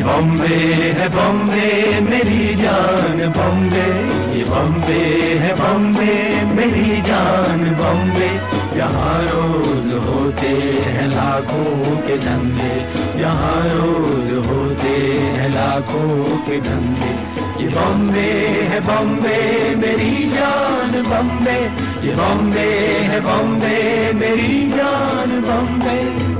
बॉम्बे है बॉम्बे मेरी जान बॉम्बे, ये बॉम्बे है बॉम्बे मेरी जान बॉम्बे। यहाँ रोज होते हैं लाखों के धंधे, यहाँ रोज होते हैं लाखों के धंधे। ये बॉम्बे है बॉम्बे मेरी जान बॉम्बे, ये बॉम्बे है बॉम्बे मेरी जान बॉम्बे।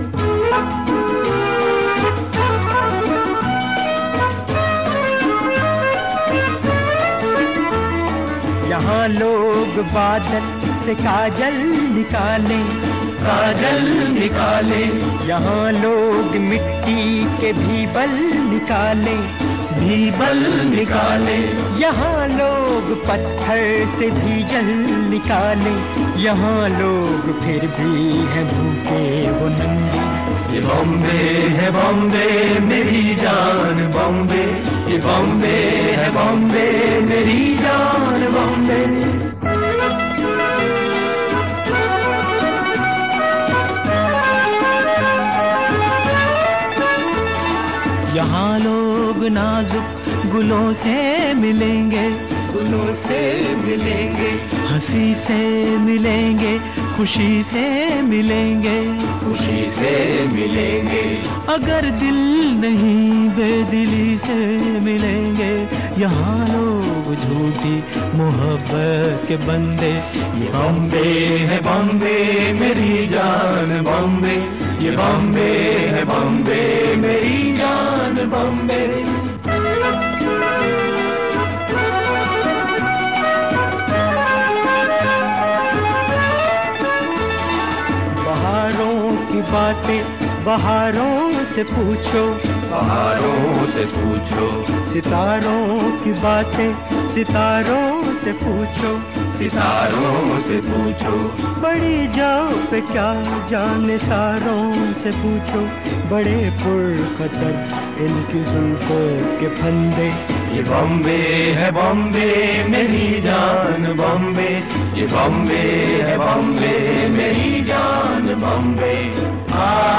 यहाँ लोग बादल से काजल निकाले, काजल निकाले। यहाँ लोग मिट्टी के भीबल निकाले, भीबल निकाले। यहाँ लोग पत्थर से भी जल निकाले, यहाँ लोग फिर भी हैं भूखे वो नंगे। ये बॉम्बे है बॉम्बे मेरी जान बॉम्बे, ये बॉम्बे है बॉम्बे मेरी जान बॉम्बे। यहाँ लोग नाजुक गुलों से मिलेंगे, गुलों से मिलेंगे। हंसी से मिलेंगे, खुशी से मिलेंगे, खुशी से मिलेंगे। अगर दिल नहीं बेदिली से मिलेंगे। यहाँ लोग झूठी मोहब्बत के बंदे। ये बॉम्बे है बॉम्बे मेरी जान बॉम्बे, ये बॉम्बे है बॉम्बे मेरी जान बॉम्बे। बातें बहारों से पूछो, बहारों से पूछो। सितारों की बातें सितारों से पूछो, सितारों से पूछो। बड़ी जाओ पे क्या जाने सारों से पूछो। बड़े पुरखतर इनकी जुल्फों के फंदे। ये बॉम्बे है बॉम्बे मेरी जान बॉम्बे, ये बॉम्बे है बॉम्बे मेरी जान बॉम्बे।